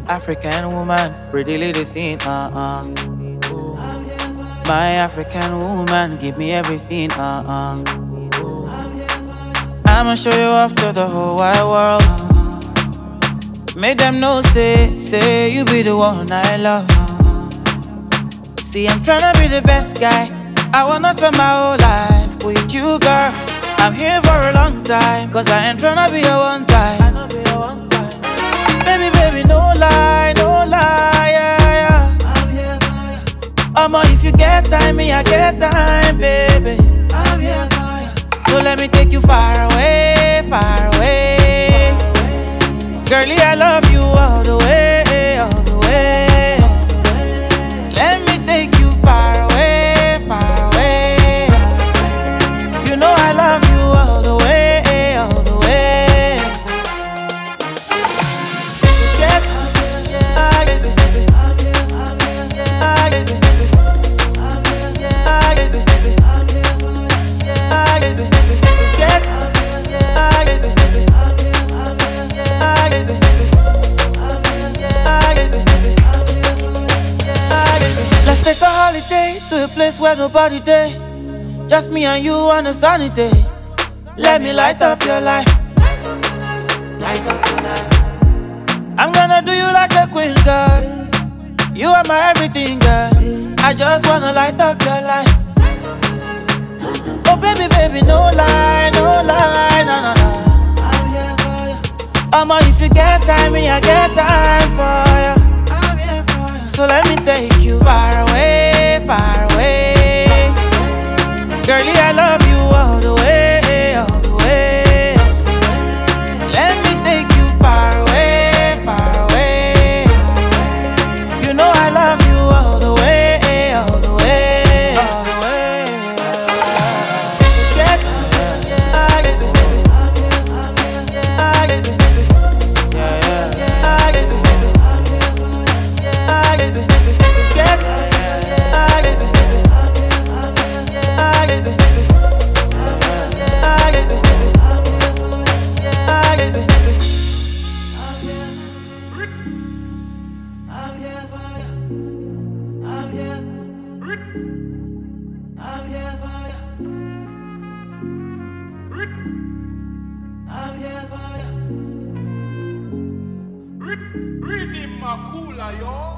African woman, pretty little thing, My African woman, give me everything, I'ma show you off to the whole wide world. Make them know, say you be the one I love. See, I'm tryna be the best guy. I wanna spend my whole life with you, girl. I'm here for a long time, cause I ain't tryna be a one time. Baby, baby, no lie, yeah, yeah. I'm here for ya. If you get time, me, I get time, baby. I'm here for ya. So let me take you far away, far away. Girlie, I love you all the way, all the way. Let me take you far away, far away. You know I love you all the way, all the way. Get Let's take a holiday to a place where nobody day. Just me and you on a sunny day. Let me light up your life. Light up your life. I'm gonna do you like a queen, girl. You are my everything, girl. I just wanna light up your life. Oh baby, baby, no lie, no, no, no. I'm here for you. If you get time, me, I get time for you. I'm here for you. So let me take you far away, far away. Girlie, I love you all the way, all the way. Let me take you far away, far away. You know I love you all the way, all the way, all the way. Get Read him, Makula, yo.